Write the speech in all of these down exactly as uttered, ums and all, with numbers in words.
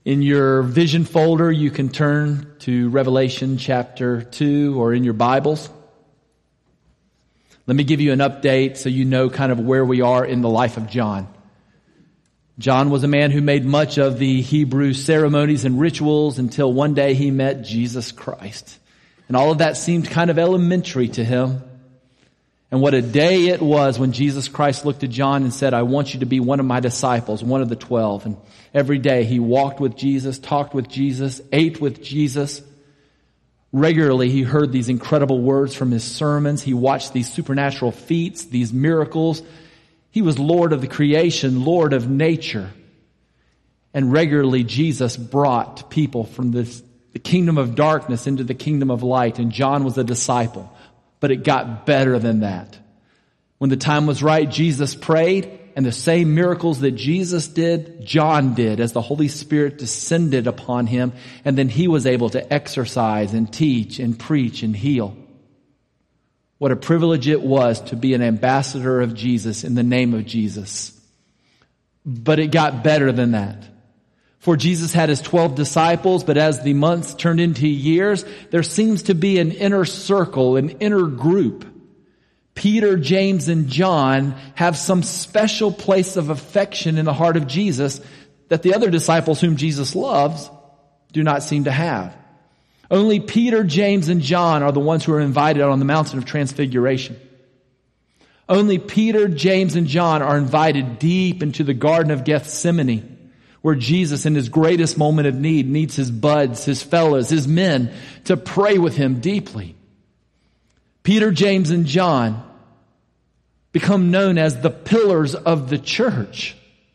In your vision folder, you can turn to Revelation chapter two, or in your Bibles. Let me give you an update so you know kind of where we are in the life of John. John was a man who made much of the Hebrew ceremonies and rituals until one day he met Jesus Christ. And all of that seemed kind of elementary to him. And what a day it was when Jesus Christ looked at John and said, I want you to be one of my disciples, one of the twelve. And every day he walked with Jesus, talked with Jesus, ate with Jesus. Regularly he heard these incredible words from his sermons. He watched these supernatural feats, these miracles. He was Lord of the creation, Lord of nature. And regularly Jesus brought people from this, the kingdom of darkness into the kingdom of light. And John was a disciple. But it got better than that. When the time was right, Jesus prayed, and the same miracles that Jesus did, John did as the Holy Spirit descended upon him, and then he was able to exercise and teach and preach and heal. What a privilege it was to be an ambassador of Jesus in the name of Jesus. But it got better than that. For Jesus had his twelve disciples, but as the months turned into years, there seems to be an inner circle, an inner group. Peter, James, and John have some special place of affection in the heart of Jesus that the other disciples whom Jesus loves do not seem to have. Only Peter, James, and John are the ones who are invited on the mountain of transfiguration. Only Peter, James, and John are invited deep into the Garden of Gethsemane, where Jesus, in his greatest moment of need, needs his buds, his fellows, his men to pray with him deeply. Peter, James, and John become known as the pillars of the church.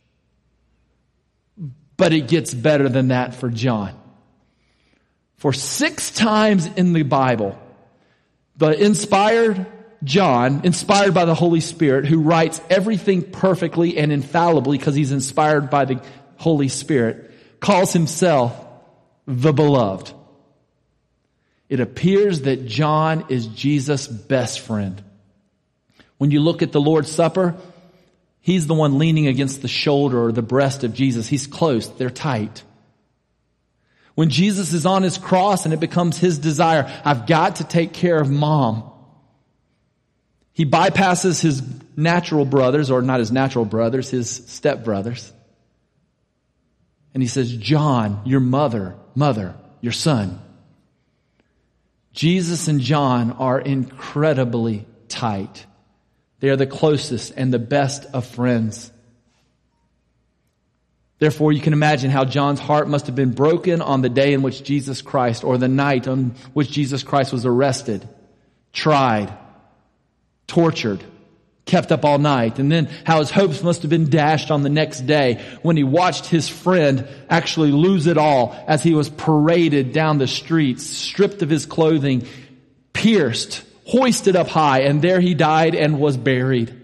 But it gets better than that for John. For six times in the Bible, the inspired John, inspired by the Holy Spirit, who writes everything perfectly and infallibly because he's inspired by the Holy Spirit, calls himself the beloved. It appears that John is Jesus' best friend. When you look at the Lord's Supper, he's the one leaning against the shoulder or the breast of Jesus. He's close. They're tight. When Jesus is on his cross and it becomes his desire, I've got to take care of mom, he bypasses his natural brothers, or not his natural brothers, his stepbrothers. And he says, John, your mother, mother, your son. Jesus and John are incredibly tight. They are the closest and the best of friends. Therefore, you can imagine how John's heart must have been broken on the day in which Jesus Christ, or the night on which Jesus Christ was arrested, tried, tortured, kept up all night, and then how his hopes must have been dashed on the next day when he watched his friend actually lose it all as he was paraded down the streets, stripped of his clothing, pierced, hoisted up high, and there he died and was buried.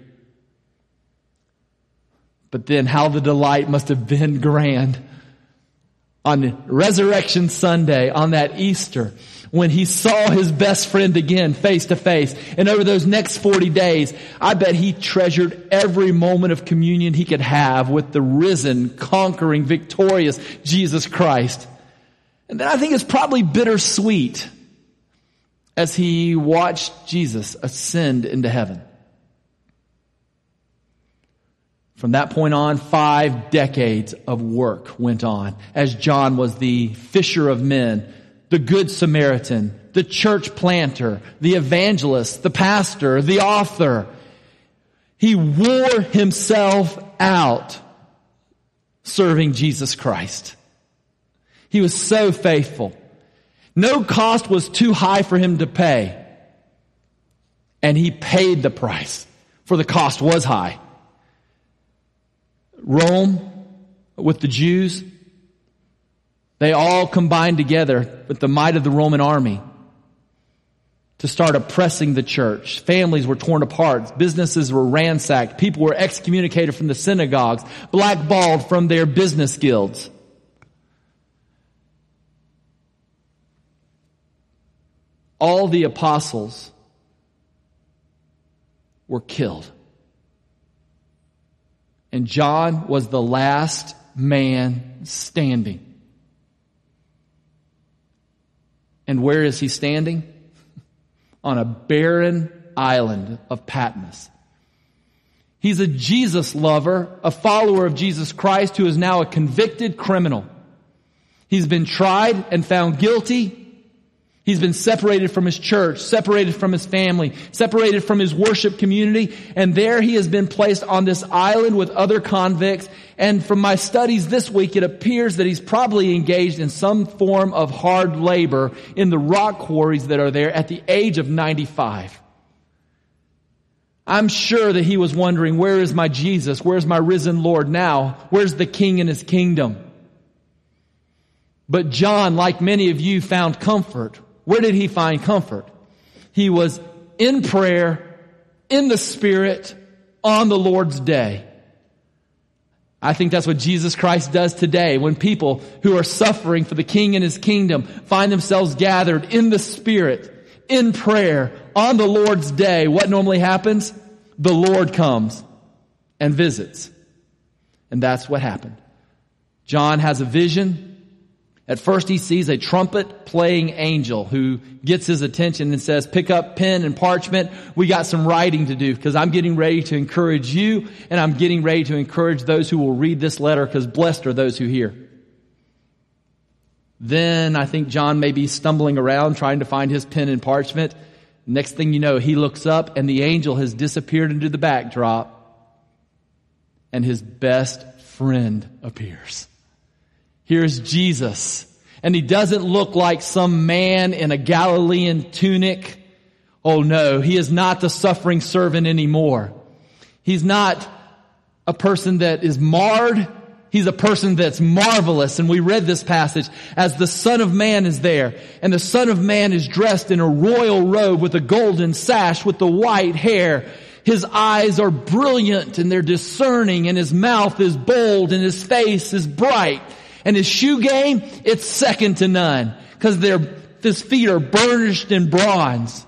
But then how the delight must have been grand on Resurrection Sunday, on that Easter, when he saw his best friend again face to face. And over those next forty days, I bet he treasured every moment of communion he could have with the risen, conquering, victorious Jesus Christ. And then I think it's probably bittersweet as he watched Jesus ascend into heaven. From that point on, five decades of work went on as John was the fisher of men, the good Samaritan, the church planter, the evangelist, the pastor, the author. He wore himself out serving Jesus Christ. He was so faithful. No cost was too high for him to pay. And he paid the price, for the cost was high. Rome, with the Jews, they all combined together with the might of the Roman army to start oppressing the church. Families were torn apart. Businesses were ransacked. People were excommunicated from the synagogues, blackballed from their business guilds. All the apostles were killed. And John was the last man standing. And where is he standing? On a barren island of Patmos. He's a Jesus lover, a follower of Jesus Christ who is now a convicted criminal. He's been tried and found guilty. He's been separated from his church, separated from his family, separated from his worship community, and there he has been placed on this island with other convicts. And from my studies this week, it appears that he's probably engaged in some form of hard labor in the rock quarries that are there at the age of ninety-five. I'm sure that he was wondering, where is my Jesus? Where's my risen Lord now? Where's the King in his kingdom? But John, like many of you, found comfort. Where did he find comfort? He was in prayer, in the Spirit, on the Lord's day. I think that's what Jesus Christ does today when people who are suffering for the King and his kingdom find themselves gathered in the Spirit, in prayer, on the Lord's day. What normally happens? The Lord comes and visits. And that's what happened. John has a vision. At first he sees a trumpet playing angel who gets his attention and says, pick up pen and parchment. We got some writing to do because I'm getting ready to encourage you and I'm getting ready to encourage those who will read this letter because blessed are those who hear. Then I think John may be stumbling around trying to find his pen and parchment. Next thing you know, he looks up and the angel has disappeared into the backdrop and his best friend appears. Here's Jesus. And he doesn't look like some man in a Galilean tunic. Oh no, he is not the suffering servant anymore. He's not a person that is marred. He's a person that's marvelous. And we read this passage as the Son of Man is there. And the Son of Man is dressed in a royal robe with a golden sash with the white hair. His eyes are brilliant and they're discerning and his mouth is bold and his face is bright. And his shoe game, it's second to none because their his feet are burnished in bronze.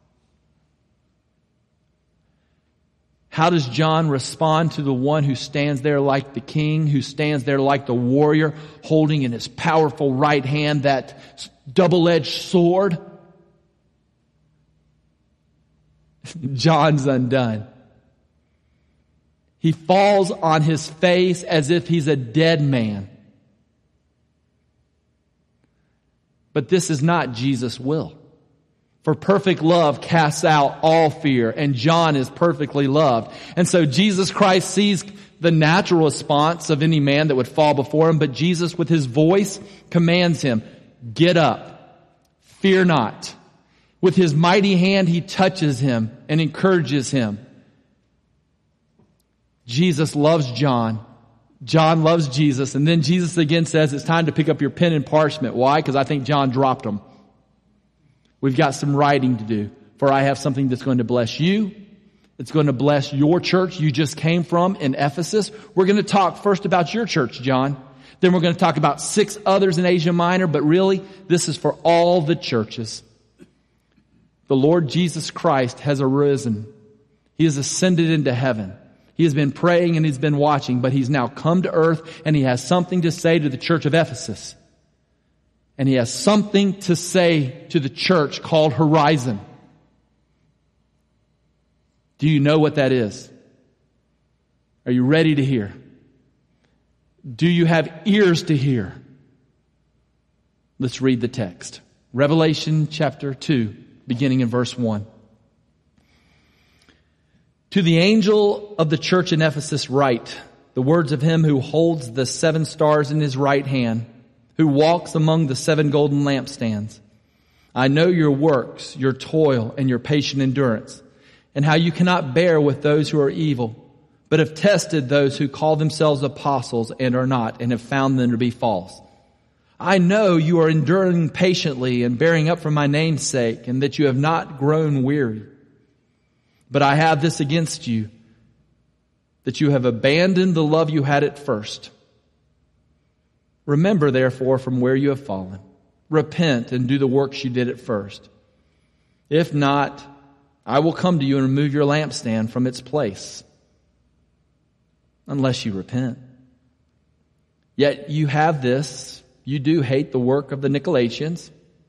How does John respond to the one who stands there like the king, who stands there like the warrior, holding in his powerful right hand that double-edged sword? John's undone. He falls on his face as if he's a dead man. But this is not Jesus' will. For perfect love casts out all fear, and John is perfectly loved. And so Jesus Christ sees the natural response of any man that would fall before him, but Jesus with his voice commands him, get up, fear not. With his mighty hand he touches him and encourages him. Jesus loves John. John loves Jesus. And then Jesus again says it's time to pick up your pen and parchment. Why? Because I think John dropped them. We've got some writing to do. For I have something that's going to bless you. It's going to bless your church you just came from in Ephesus. We're going to talk first about your church, John. Then we're going to talk about six others in Asia Minor. But really, this is for all the churches. The Lord Jesus Christ has arisen. He has ascended into heaven. He has been praying and he's been watching, but he's now come to earth and he has something to say to the church of Ephesus. And he has something to say to the church called Horizon. Do you know what that is? Are you ready to hear? Do you have ears to hear? Let's read the text. Revelation chapter two, beginning in verse one. To the angel of the church in Ephesus write the words of him who holds the seven stars in his right hand, who walks among the seven golden lampstands. I know your works, your toil, and your patient endurance, and how you cannot bear with those who are evil, but have tested those who call themselves apostles and are not, and have found them to be false. I know you are enduring patiently and bearing up for my name's sake, and that you have not grown weary. But I have this against you, that you have abandoned the love you had at first. Remember, therefore, from where you have fallen. Repent and do the works you did at first. If not, I will come to you and remove your lampstand from its place, unless you repent. Yet you have this, you do hate the work of the Nicolaitans,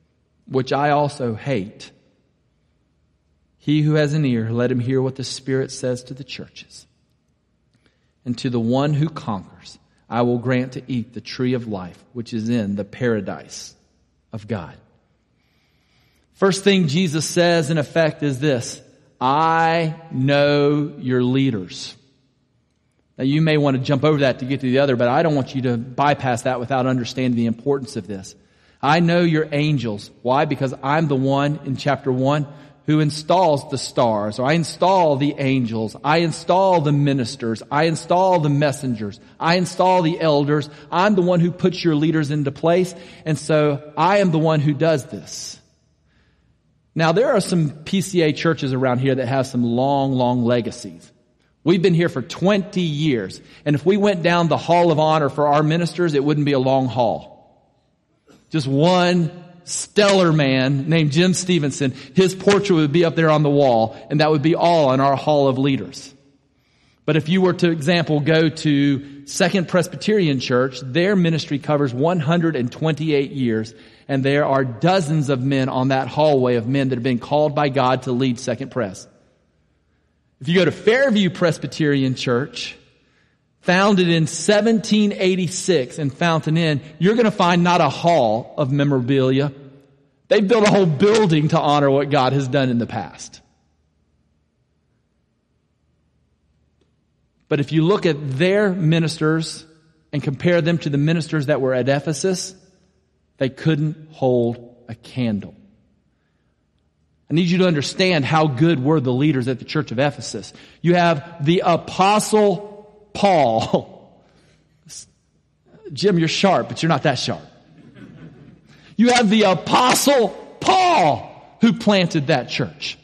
which I also hate. He who has an ear, let him hear what the Spirit says to the churches. And to the one who conquers, I will grant to eat the tree of life, which is in the paradise of God. First thing Jesus says, in effect, is this: I know your leaders. Now, you may want to jump over that to get to the other, but I don't want you to bypass that without understanding the importance of this. I know your angels. Why? Because I'm the one in chapter one who installs the stars. Or I install the angels. I install the ministers. I install the messengers. I install the elders. I'm the one who puts your leaders into place. And so I am the one who does this. Now, there are some P C A churches around here that have some long, long legacies. We've been here for twenty years. And if we went down the hall of honor for our ministers, it wouldn't be a long hall. Just one stellar man named Jim Stevenson. His portrait would be up there on the wall, and that would be all on our hall of leaders. But if you were to, example, go to Second Presbyterian Church, their ministry covers one hundred twenty-eight years, and there are dozens of men on that hallway of men that have been called by God to lead Second Pres. If you go to Fairview Presbyterian Church, founded in seventeen eighty-six in Fountain Inn, you're going to find not a hall of memorabilia. They've built a whole building to honor what God has done in the past. But if you look at their ministers and compare them to the ministers that were at Ephesus, they couldn't hold a candle. I need you to understand how good were the leaders at the church of Ephesus. You have the Apostle Paul. Jim, you're sharp, but you're not that sharp. You have the Apostle Paul who planted that church.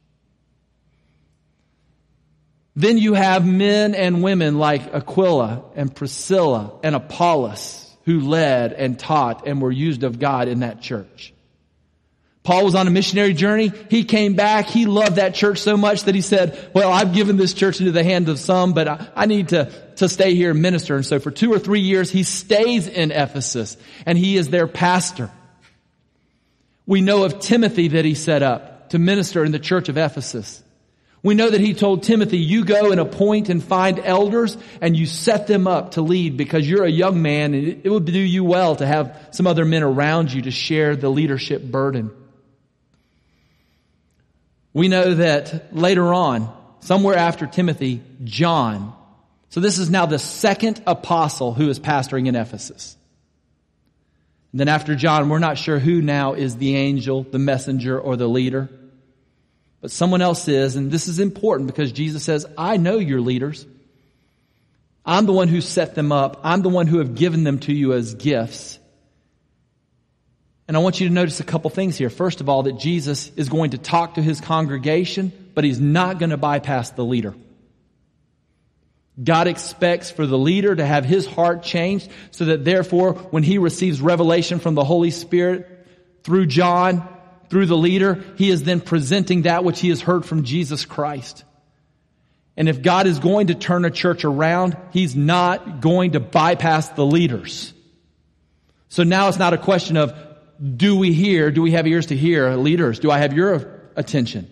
Then you have men and women like Aquila and Priscilla and Apollos who led and taught and were used of God in that church. Paul was on a missionary journey. He came back. He loved that church so much that he said, well, I've given this church into the hands of some, but I, I need to, to stay here and minister. And so for two or three years, he stays in Ephesus, and he is their pastor. We know of Timothy that he set up to minister in the church of Ephesus. We know that he told Timothy, you go and appoint and find elders, and you set them up to lead because you're a young man, and it, it would do you well to have some other men around you to share the leadership burden. We know that later on, somewhere after Timothy, John. So this is now the second apostle who is pastoring in Ephesus. And then after John, we're not sure who now is the angel, the messenger, or the leader. But someone else is, and this is important because Jesus says, I know your leaders. I'm the one who set them up. I'm the one who have given them to you as gifts. And I want you to notice a couple things here. First of all, that Jesus is going to talk to his congregation, but he's not going to bypass the leader. God expects for the leader to have his heart changed so that therefore, when he receives revelation from the Holy Spirit through John, through the leader, he is then presenting that which he has heard from Jesus Christ. And if God is going to turn a church around, he's not going to bypass the leaders. So now it's not a question of, do we hear, do we have ears to hear, leaders? Do I have your attention?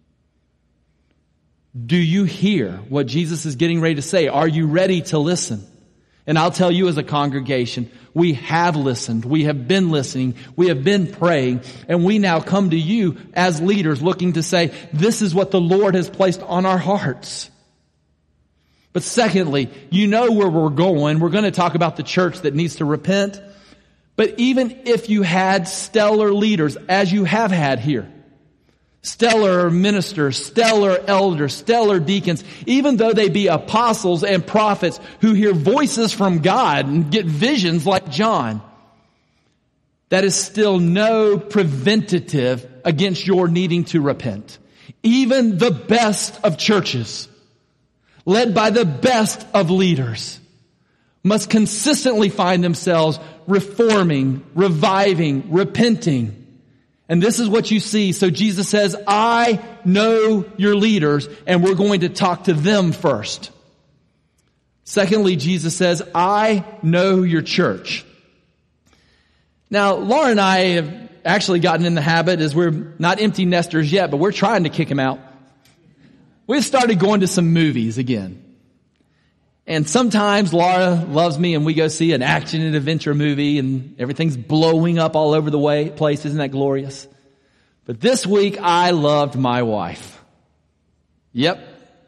Do you hear what Jesus is getting ready to say? Are you ready to listen? And I'll tell you as a congregation, we have listened. We have been listening. We have been praying. And we now come to you as leaders looking to say, this is what the Lord has placed on our hearts. But secondly, you know where we're going. We're going to talk about the church that needs to repent. But even if you had stellar leaders, as you have had here, stellar ministers, stellar elders, stellar deacons, even though they be apostles and prophets who hear voices from God and get visions like John, that is still no preventative against your needing to repent. Even the best of churches, led by the best of leaders, must consistently find themselves reforming, reviving, repenting. And this is what you see. So Jesus says, I know your leaders, and we're going to talk to them first. Secondly, Jesus says, I know your church. Now, Laura and I have actually gotten in the habit is we're not empty nesters yet, but we're trying to kick him out. We've started going to some movies again. And sometimes Laura loves me and we go see an action and adventure movie and everything's blowing up all over the way, place. Isn't that glorious? But this week I loved my wife. Yep.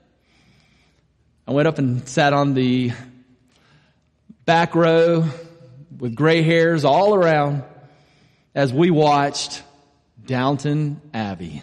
I went up and sat on the back row with gray hairs all around as we watched Downton Abbey.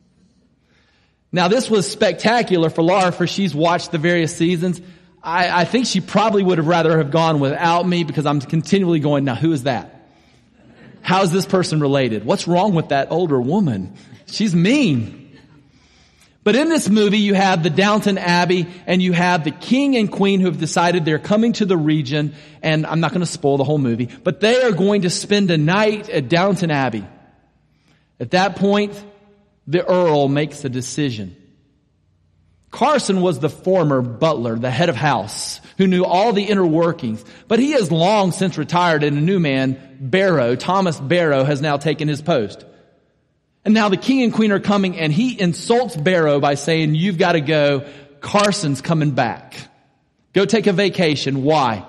Now this was spectacular for Laura, for she's watched the various seasons. I, I think she probably would have rather have gone without me because I'm continually going, now who is that? How is this person related? What's wrong with that older woman? She's mean. But in this movie, you have the Downton Abbey and you have the king and queen who have decided they're coming to the region. And I'm not going to spoil the whole movie, but they are going to spend a night at Downton Abbey. At that point, the Earl makes a decision. Carson was the former butler, the head of house, who knew all the inner workings. But he has long since retired, and a new man, Barrow, Thomas Barrow, has now taken his post. And now the king and queen are coming, and he insults Barrow by saying, you've got to go. Carson's coming back. Go take a vacation. Why?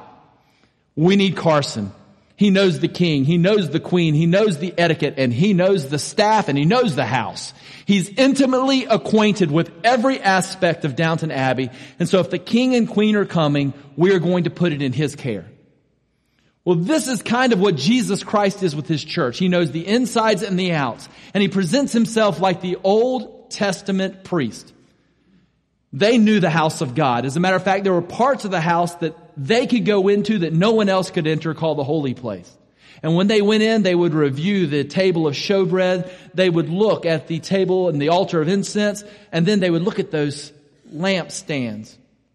We need Carson. He knows the king. He knows the queen. He knows the etiquette, and he knows the staff, and he knows the house. He's intimately acquainted with every aspect of Downton Abbey. And so if the king and queen are coming, we are going to put it in his care. Well, this is kind of what Jesus Christ is with his church. He knows the insides and the outs. And he presents himself like the Old Testament priest. They knew the house of God. As a matter of fact, there were parts of the house that they could go into that no one else could enter, called the holy place. And when they went in, they would review the table of showbread. They would look at the table and the altar of incense. And then they would look at those lampstands.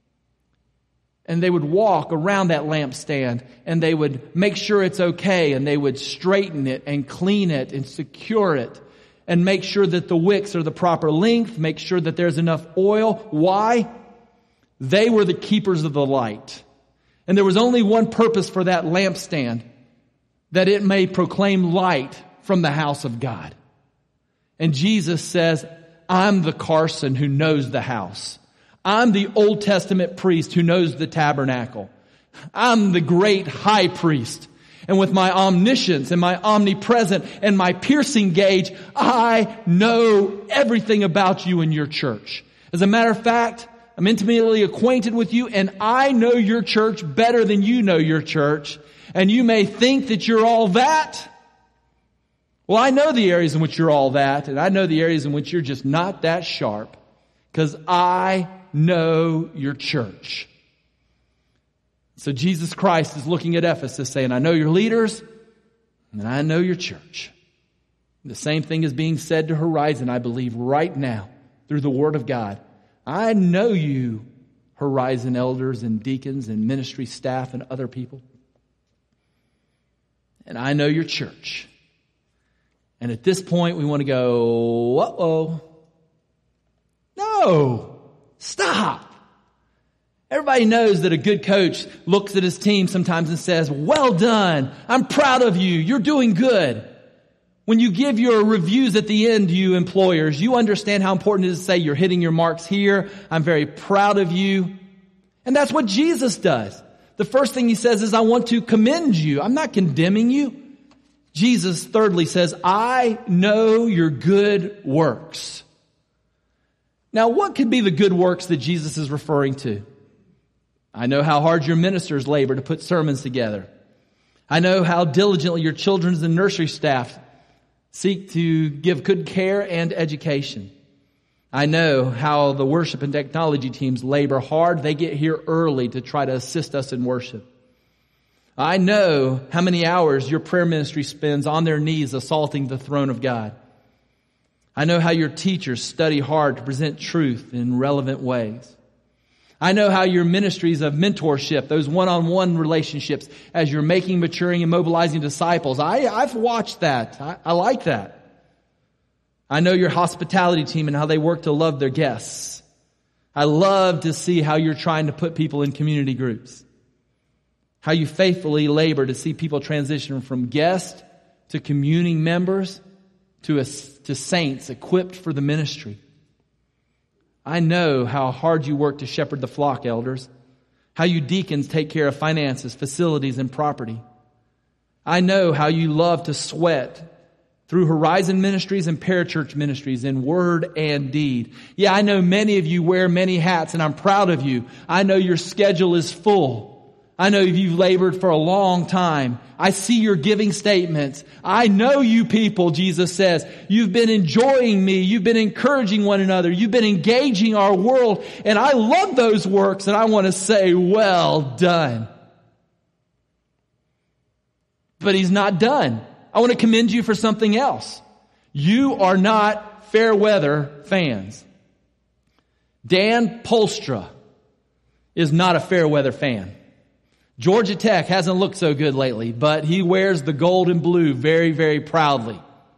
And they would walk around that lampstand. And they would make sure it's okay. And they would straighten it and clean it and secure it. And make sure that the wicks are the proper length. Make sure that there's enough oil. Why? They were the keepers of the light. And there was only one purpose for that lampstand. That it may proclaim light from the house of God. And Jesus says, I'm the Carson who knows the house. I'm the Old Testament priest who knows the tabernacle. I'm the great high priest. And with my omniscience and my omnipresent and my piercing gauge, I know everything about you and your church. As a matter of fact, I'm intimately acquainted with you, and I know your church better than you know your church. And you may think that you're all that. Well, I know the areas in which you're all that, and I know the areas in which you're just not that sharp, because I know your church. So Jesus Christ is looking at Ephesus saying, I know your leaders, and I know your church. The same thing is being said to Horizon, I believe, right now, through the Word of God. I know you, Horizon elders and deacons and ministry staff and other people. And I know your church. And at this point, we want to go, uh-oh. No, stop. Everybody knows that a good coach looks at his team sometimes and says, well done. I'm proud of you. You're doing good. When you give your reviews at the end, you employers, you understand how important it is to say you're hitting your marks here. I'm very proud of you. And that's what Jesus does. The first thing he says is, I want to commend you. I'm not condemning you. Jesus, thirdly, says, I know your good works. Now, what could be the good works that Jesus is referring to? I know how hard your ministers labor to put sermons together. I know how diligently your children's and nursery staff seek to give good care and education. I know how the worship and technology teams labor hard. They get here early to try to assist us in worship. I know how many hours your prayer ministry spends on their knees assaulting the throne of God. I know how your teachers study hard to present truth in relevant ways. I know how your ministries of mentorship, those one-on-one relationships, as you're making, maturing, and mobilizing disciples, I, I've watched that. I, I like that. I know your hospitality team and how they work to love their guests. I love to see how you're trying to put people in community groups. How you faithfully labor to see people transition from guest to communing members, to, a, to saints equipped for the ministry. I know how hard you work to shepherd the flock, elders. How you deacons take care of finances, facilities, and property. I know how you love to sweat through Horizon Ministries and Parachurch Ministries in word and deed. Yeah, I know many of you wear many hats, and I'm proud of you. I know your schedule is full. I know you've labored for a long time. I see your giving statements. I know you people, Jesus says. You've been enjoying me. You've been encouraging one another. You've been engaging our world. And I love those works, and I want to say, well done. But He's not done. I want to commend you for something else. You are not fair weather fans. Dan Polstra is not a fair weather fan. Georgia Tech hasn't looked so good lately, but he wears the gold and blue very, very proudly.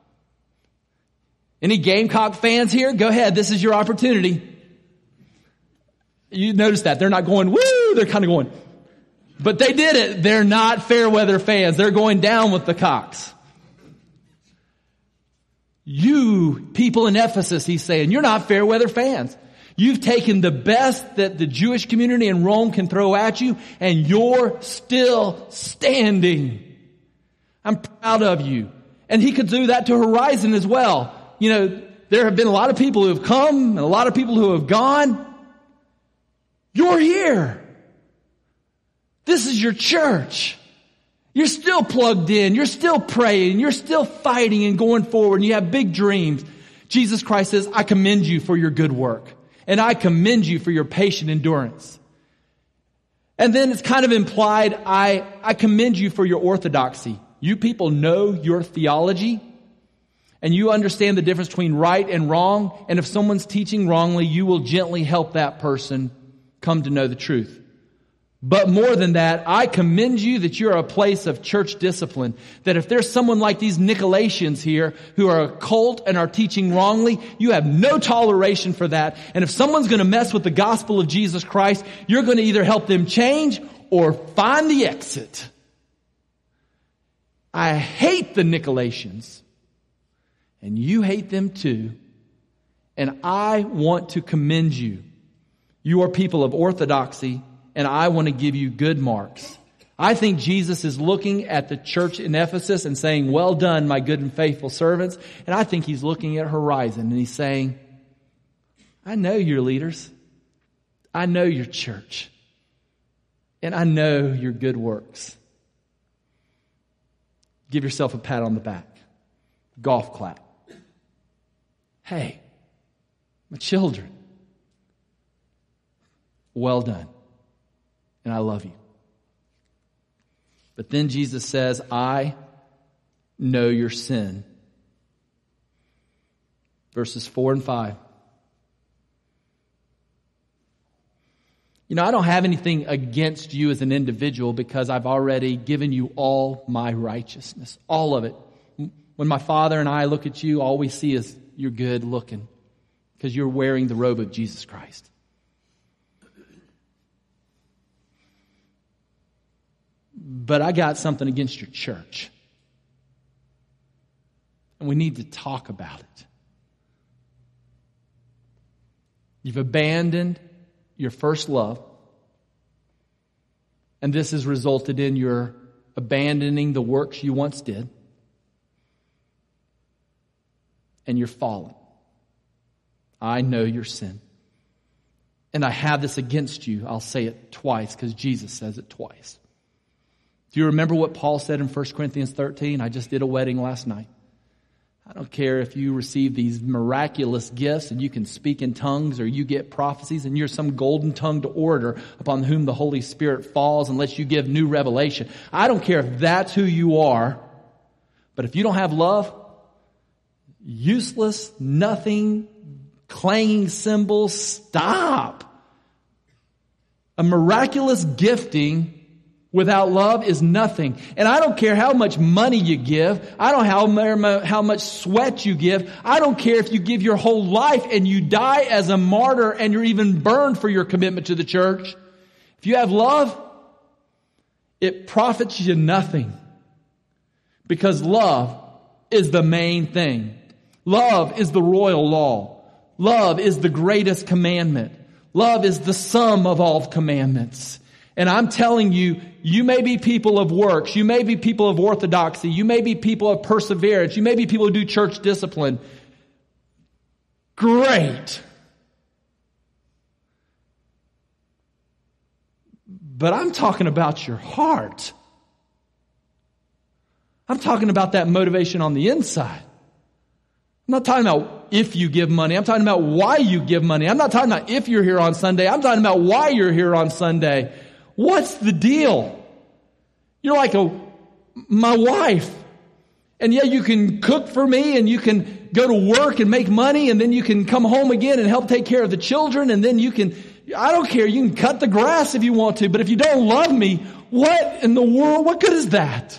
Any Gamecock fans here? Go ahead. This is your opportunity. You notice that. They're not going, woo! They're kind of going. But they did it. They're not fair weather fans. They're going down with the Cocks. You people in Ephesus, he's saying, you're not fair weather fans. You've taken the best that the Jewish community in Rome can throw at you, and you're still standing. I'm proud of you. And he could do that to Horizon as well. You know, there have been a lot of people who have come and a lot of people who have gone. You're here. This is your church. You're still plugged in. You're still praying. You're still fighting and going forward. And you have big dreams. Jesus Christ says, I commend you for your good work. And I commend you for your patient endurance. And then it's kind of implied, I, I commend you for your orthodoxy. You people know your theology. And you understand the difference between right and wrong. And if someone's teaching wrongly, you will gently help that person come to know the truth. But more than that, I commend you that you're a place of church discipline. That if there's someone like these Nicolaitans here who are a cult and are teaching wrongly, you have no toleration for that. And if someone's going to mess with the gospel of Jesus Christ, you're going to either help them change or find the exit. I hate the Nicolaitans. And you hate them too. And I want to commend you. You are people of orthodoxy. And I want to give you good marks. I think Jesus is looking at the church in Ephesus and saying, well done, my good and faithful servants. And I think He's looking at Horizon and He's saying, I know your leaders. I know your church. And I know your good works. Give yourself a pat on the back. Golf clap. Hey, my children. Well done. And I love you. But then Jesus says, I know your sin. Verses four and five. You know, I don't have anything against you as an individual because I've already given you all my righteousness. All of it. When my Father and I look at you, all we see is you're good looking because you're wearing the robe of Jesus Christ. But I got something against your church. And we need to talk about it. You've abandoned your first love. And this has resulted in your abandoning the works you once did. And you're fallen. I know your sin. And I have this against you. I'll say it twice because Jesus says it twice. Do you remember what Paul said in First Corinthians thirteen? I just did a wedding last night. I don't care if you receive these miraculous gifts and you can speak in tongues or you get prophecies and you're some golden-tongued orator upon whom the Holy Spirit falls unless you give new revelation. I don't care if that's who you are, but if you don't have love, useless, nothing, clanging cymbals, stop. A miraculous gifting without love is nothing. And I don't care how much money you give. I don't care how, how much sweat you give. I don't care if you give your whole life and you die as a martyr and you're even burned for your commitment to the church. If you have love, it profits you nothing. Because love is the main thing. Love is the royal law. Love is the greatest commandment. Love is the sum of all commandments. And I'm telling you, you may be people of works. You may be people of orthodoxy. You may be people of perseverance. You may be people who do church discipline. Great. But I'm talking about your heart. I'm talking about that motivation on the inside. I'm not talking about if you give money. I'm talking about why you give money. I'm not talking about if you're here on Sunday. I'm talking about why you're here on Sunday. What's the deal? You're like a, my wife. And yeah, you can cook for me and you can go to work and make money and then you can come home again and help take care of the children and then you can, I don't care, you can cut the grass if you want to, but if you don't love me, what in the world, what good is that?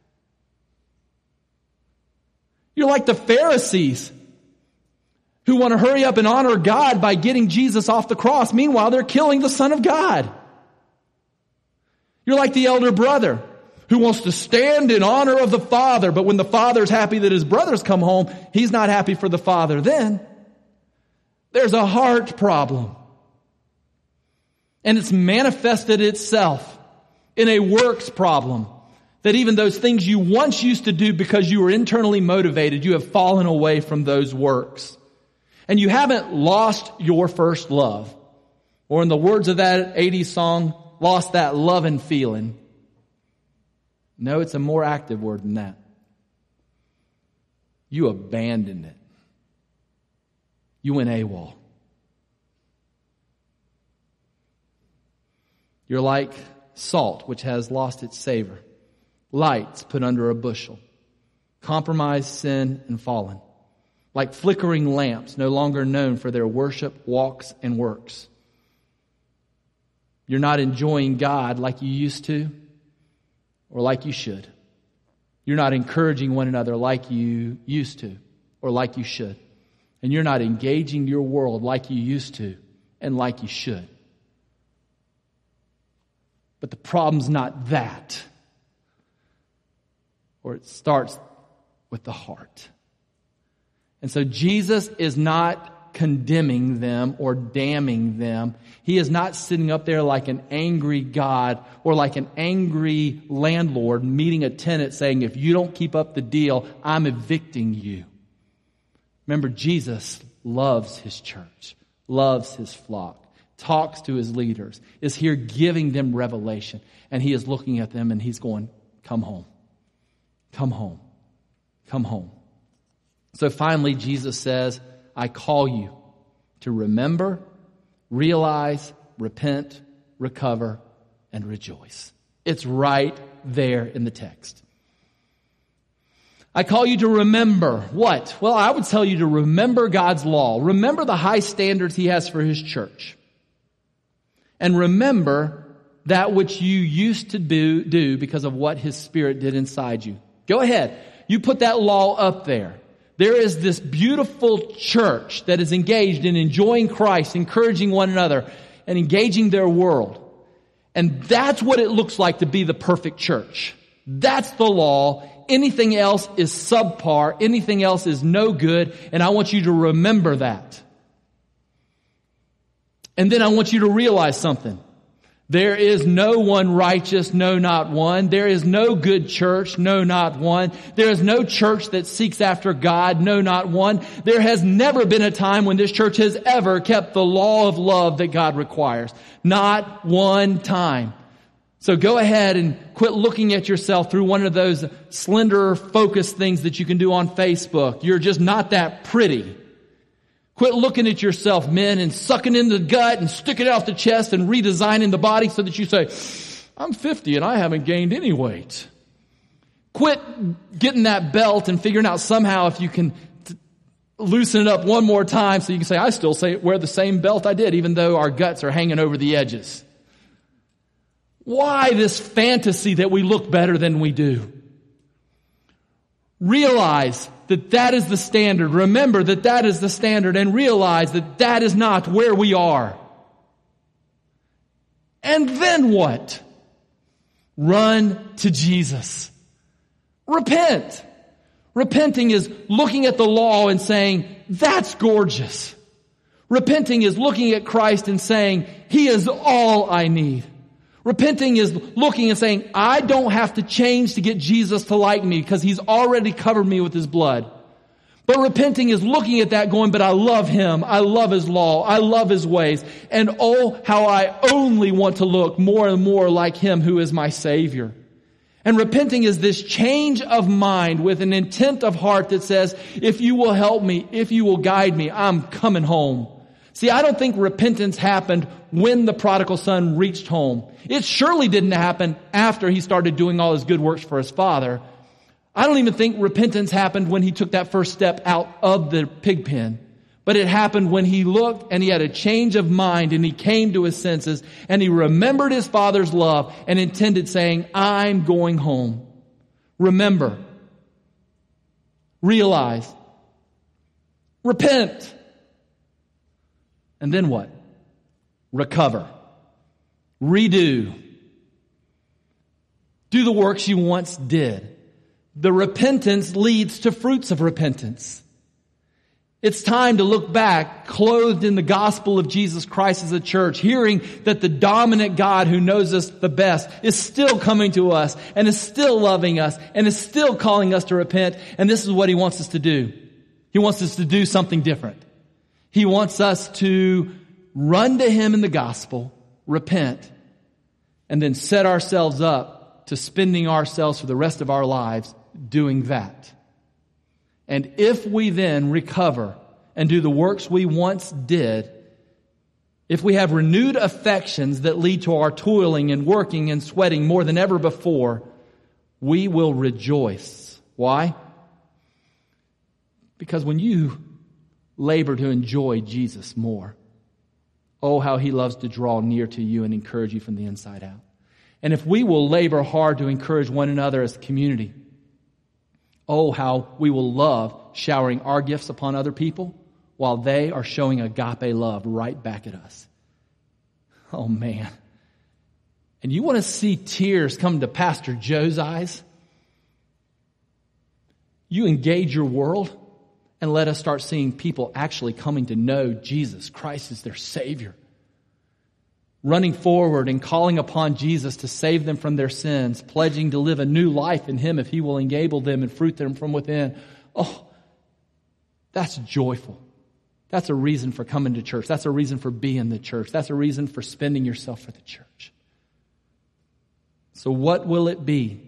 You're like the Pharisees who want to hurry up and honor God by getting Jesus off the cross. Meanwhile, they're killing the Son of God. You're like the elder brother who wants to stand in honor of the Father, but when the Father's happy that his brothers come home, he's not happy for the Father. Then there's a heart problem. And it's manifested itself in a works problem. That even those things you once used to do because you were internally motivated, you have fallen away from those works. And you haven't lost your first love. Or in the words of that eighties song, lost that love and feeling. No, it's a more active word than that. You abandoned it. You went AWOL. You're like salt, which has lost its savor. Lights put under a bushel. Compromised, sin, and fallen. Like flickering lamps, no longer known for their worship, walks, and works. You're not enjoying God like you used to or like you should. You're not encouraging one another like you used to or like you should. And you're not engaging your world like you used to and like you should. But the problem's not that. Or it starts with the heart. And so Jesus is not condemning them or damning them. He is not sitting up there like an angry God or like an angry landlord meeting a tenant saying, if you don't keep up the deal, I'm evicting you. Remember, Jesus loves his church, loves his flock, talks to his leaders, is here giving them revelation. And he is looking at them and he's going, come home. Come home. Come home. So finally, Jesus says, I call you to remember, realize, repent, recover, and rejoice. It's right there in the text. I call you to remember what? Well, I would tell you to remember God's law. Remember the high standards he has for his church. And remember that which you used to do, do because of what his Spirit did inside you. Go ahead. You put that law up there. There is this beautiful church that is engaged in enjoying Christ, encouraging one another, and engaging their world. And that's what it looks like to be the perfect church. That's the law. Anything else is subpar. Anything else is no good. And I want you to remember that. And then I want you to realize something. There is no one righteous, no, not one. There is no good church, no, not one. There is no church that seeks after God, no, not one. There has never been a time when this church has ever kept the law of love that God requires. Not one time. So go ahead and quit looking at yourself through one of those slender focus things that you can do on Facebook. You're just not that pretty. Quit looking at yourself, men, and sucking in the gut and sticking it out the chest and redesigning the body so that you say, I'm fifty and I haven't gained any weight. Quit getting that belt and figuring out somehow if you can t- loosen it up one more time so you can say, I still say wear the same belt I did, even though our guts are hanging over the edges. Why this fantasy that we look better than we do? Realize that that is the standard. Remember that that is the standard and realize that that is not where we are. And then what? Run to Jesus. Repent. Repenting is looking at the law and saying, that's gorgeous. Repenting is looking at Christ and saying, He is all I need. Repenting is looking and saying, I don't have to change to get Jesus to like me because He's already covered me with His blood. But repenting is looking at that going, but I love Him. I love His law. I love His ways. And oh, how I only want to look more and more like Him who is my Savior. And repenting is this change of mind with an intent of heart that says, if you will help me, if you will guide me, I'm coming home. See, I don't think repentance happened when the prodigal son reached home. It surely didn't happen after he started doing all his good works for his father. I don't even think repentance happened when he took that first step out of the pig pen. But it happened when he looked and he had a change of mind and he came to his senses and he remembered his father's love and intended saying, I'm going home. Remember. Realize. Repent. And then what? Recover. Redo. Do the works you once did. The repentance leads to fruits of repentance. It's time to look back, clothed in the gospel of Jesus Christ as a church, hearing that the dominant God who knows us the best is still coming to us and is still loving us and is still calling us to repent. And this is what He wants us to do. He wants us to do something different. He wants us to run to Him in the gospel, repent, and then set ourselves up to spending ourselves for the rest of our lives doing that. And if we then recover and do the works we once did, if we have renewed affections that lead to our toiling and working and sweating more than ever before, we will rejoice. Why? Because when you labor to enjoy Jesus more, oh, how He loves to draw near to you and encourage you from the inside out. And if we will labor hard to encourage one another as a community, oh, how we will love showering our gifts upon other people while they are showing agape love right back at us. Oh, man. And you want to see tears come to Pastor Joe's eyes? You engage your world and let us start seeing people actually coming to know Jesus Christ as their Savior. Running forward and calling upon Jesus to save them from their sins, pledging to live a new life in Him if He will enable them and fruit them from within. Oh, that's joyful. That's a reason for coming to church. That's a reason for being the church. That's a reason for spending yourself for the church. So what will it be?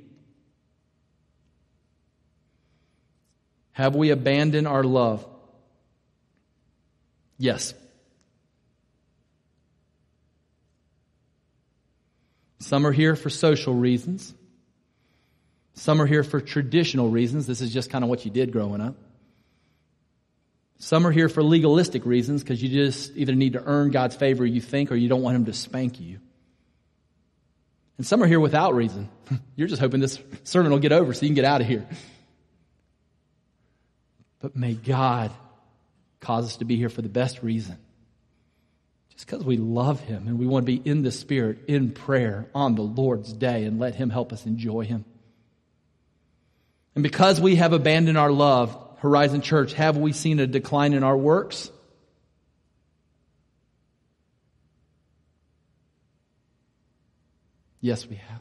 Have we abandoned our love? Yes. Some are here for social reasons. Some are here for traditional reasons. This is just kind of what you did growing up. Some are here for legalistic reasons because you just either need to earn God's favor, you think, or you don't want Him to spank you. And some are here without reason. You're just hoping this sermon will get over so you can get out of here. But may God cause us to be here for the best reason. Just because we love Him and we want to be in the Spirit, in prayer, on the Lord's day, and let Him help us enjoy Him. And because we have abandoned our love, Horizon Church, have we seen a decline in our works? Yes, we have.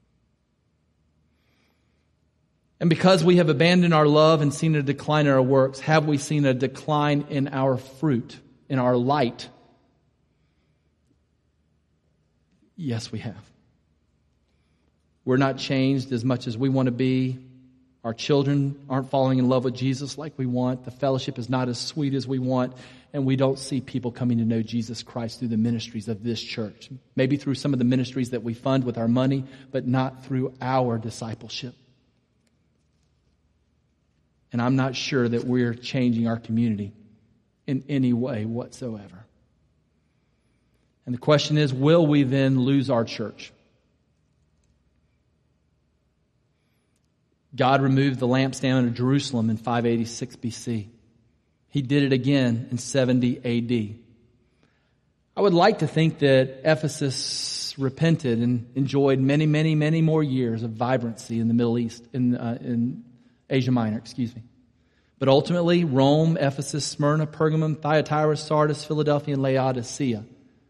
And because we have abandoned our love and seen a decline in our works, have we seen a decline in our fruit, in our light? Yes, we have. We're not changed as much as we want to be. Our children aren't falling in love with Jesus like we want. The fellowship is not as sweet as we want. And we don't see people coming to know Jesus Christ through the ministries of this church. Maybe through some of the ministries that we fund with our money, but not through our discipleship. And I'm not sure that we're changing our community in any way whatsoever. And the question is, will we then lose our church? God removed the lampstand of Jerusalem in five eighty-six B C. He did it again in seventy A D. I would like to think that Ephesus repented and enjoyed many, many, many more years of vibrancy in the Middle East, in, uh, in Asia Minor, excuse me. But ultimately, Rome, Ephesus, Smyrna, Pergamum, Thyatira, Sardis, Philadelphia, and Laodicea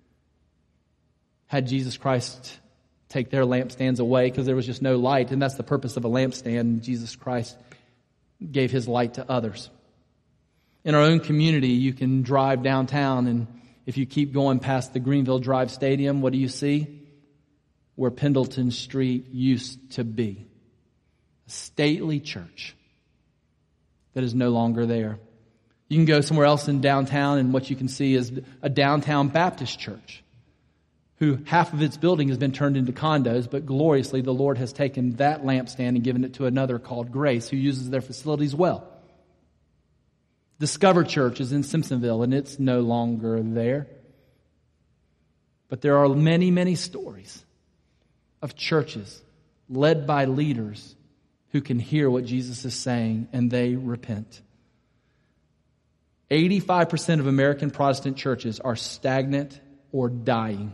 had Jesus Christ take their lampstands away because there was just no light. And that's the purpose of a lampstand. Jesus Christ gave his light to others. In our own community, you can drive downtown, and if you keep going past the Greenville Drive Stadium, what do you see? Where Pendleton Street used to be. A stately church that is no longer there. You can go somewhere else in downtown, and what you can see is a downtown Baptist church, who half of its building has been turned into condos, but gloriously the Lord has taken that lampstand and given it to another called Grace, who uses their facilities well. Discover Church is in Simpsonville, and it's no longer there. But there are many, many stories of churches led by leaders who can hear what Jesus is saying, and they repent. eighty-five percent of American Protestant churches are stagnant or dying.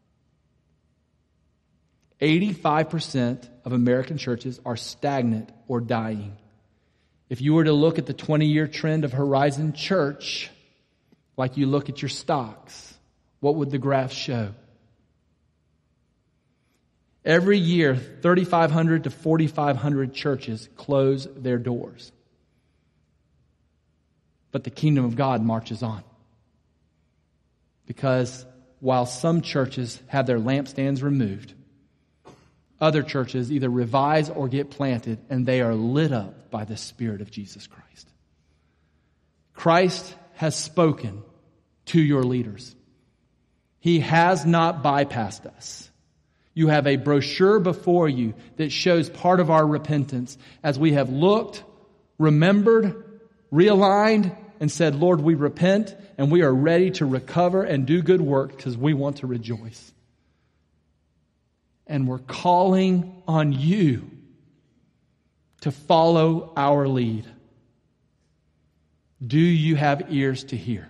eighty-five percent of American churches are stagnant or dying. If you were to look at the twenty-year trend of Horizon Church, like you look at your stocks, what would the graph show? Every year, thirty-five hundred to forty-five hundred churches close their doors. But the kingdom of God marches on. Because while some churches have their lampstands removed, other churches either revise or get planted, and they are lit up by the Spirit of Jesus Christ. Christ has spoken to your leaders. He has not bypassed us. You have a brochure before you that shows part of our repentance as we have looked, remembered, realigned, and said, Lord, we repent and we are ready to recover and do good work because we want to rejoice. And we're calling on you to follow our lead. Do you have ears to hear?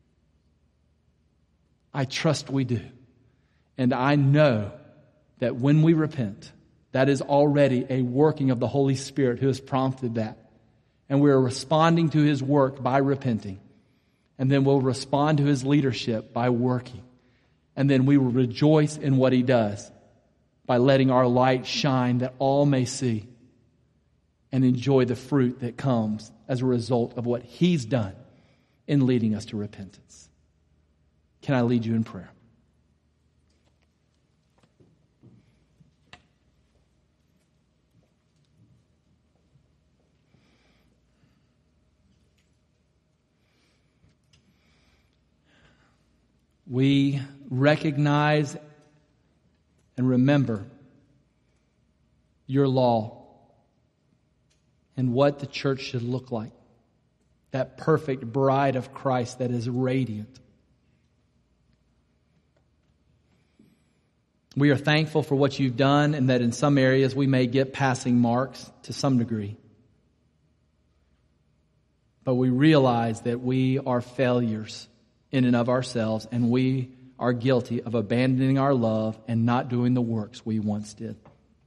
I trust we do. And I know that when we repent, that is already a working of the Holy Spirit who has prompted that. And we are responding to His work by repenting. And then we'll respond to His leadership by working. And then we will rejoice in what He does by letting our light shine that all may see and enjoy the fruit that comes as a result of what He's done in leading us to repentance. Can I lead you in prayer? We recognize and remember your law and what the church should look like. That perfect bride of Christ that is radiant. We are thankful for what you've done, and that in some areas we may get passing marks to some degree. But we realize that we are failures in and of ourselves, and we are guilty of abandoning our love and not doing the works we once did.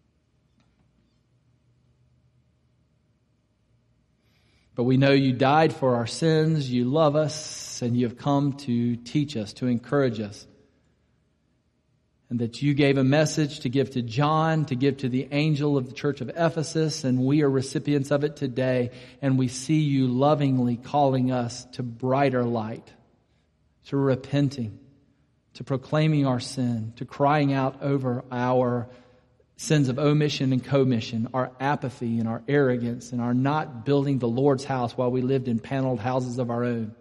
But we know you died for our sins, you love us, and you have come to teach us, to encourage us. And that you gave a message to give to John, to give to the angel of the church of Ephesus, and we are recipients of it today. And we see you lovingly calling us to brighter light, to repenting, to proclaiming our sin, to crying out over our sins of omission and commission, our apathy and our arrogance, and our not building the Lord's house while we lived in paneled houses of our own.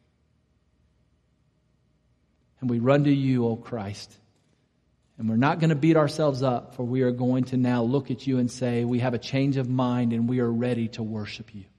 And we run to you, O Christ. And we're not going to beat ourselves up, for we are going to now look at you and say, we have a change of mind and we are ready to worship you.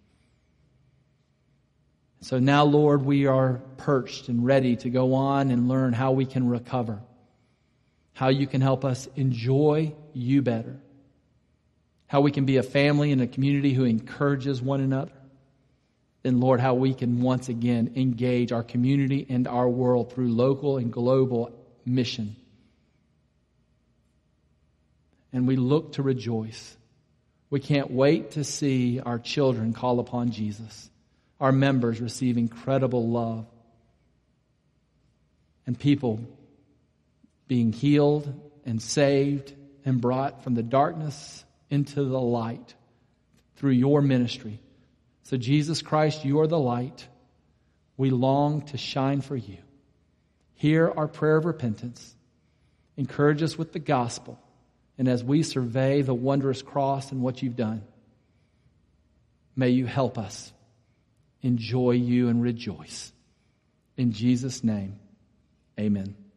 So now, Lord, we are perched and ready to go on and learn how we can recover, how you can help us enjoy you better, how we can be a family and a community who encourages one another, and Lord, how we can once again engage our community and our world through local and global mission. And we look to rejoice. We can't wait to see our children call upon Jesus, our members receive incredible love, and people being healed and saved and brought from the darkness into the light through your ministry. So Jesus Christ, you are the light. We long to shine for you. Hear our prayer of repentance. Encourage us with the gospel. And as we survey the wondrous cross and what you've done, may you help us enjoy you and rejoice. In Jesus' name, amen.